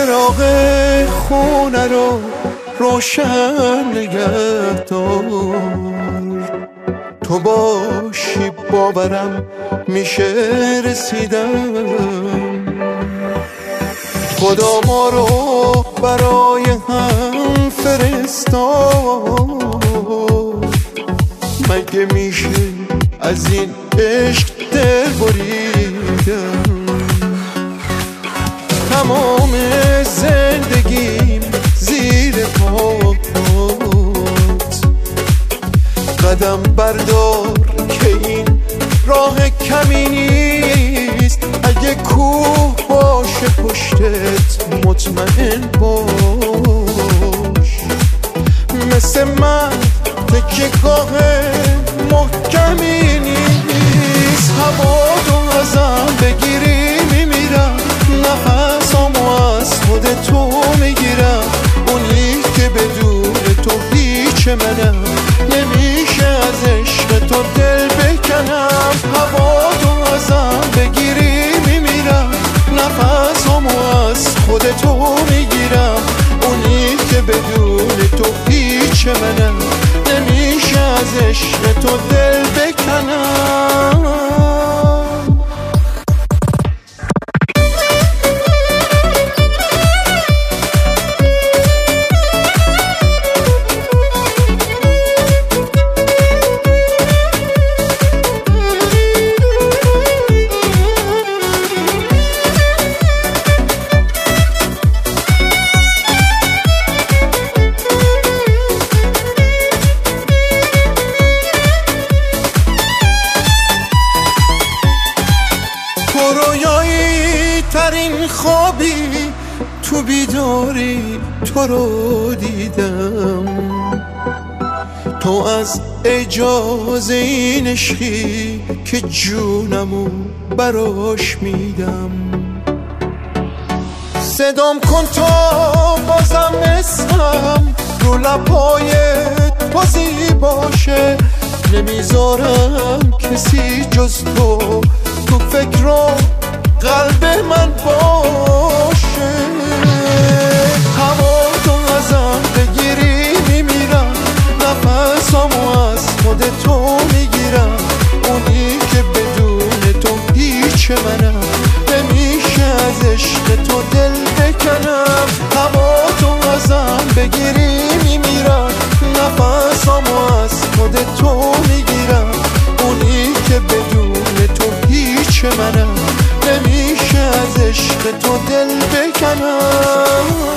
چراغ خونه رو روشن نگه دار، تو باشی باورم میشه رسیدم. خدا ما رو برای هم فرستاد، مگه میشه از این عشق دل بریدم. تمام زندگیم زیر پات، قدم بردار که این راه کمی نیست. اگه کوه باشه پشتت مطمئن باش، مثل من تکیه گاه محکمی نیست. هوا تو ازم بگیری میمیرم، نفسامو از خود تو میگیرم. اونی که بدون تو هیچ منم، نمیشه از عشق تو دل بکنم. هوا تو ازم بگیری میمیرم، نفسامو از خود تو میگیرم. اونی که بدون تو هیچ منم، نمیشه از عشق تو دل بکنم. رویایی ترین خوابی تو بیداری تو رو دیدم. تو از اجازه این عشقی که جونمو براش میدم. صدام کن تا بازم اسمم رو لبای تو زیباشه. نمیذارم کسی جز تو تو فکر و قلب من باشه. هوا تو ازم بگیری میمیرم، نفسامو از خود تو میگیرم. اونی که بدون تو هیچ منم، نمیشه از عشق تو دل بکنم. هوا تو ازم بگیری میمیرم، نفسامو از خود تو میگیرم. اونی که بدون تو هیچ منم، نمیشه از عشق تو دل بکنم.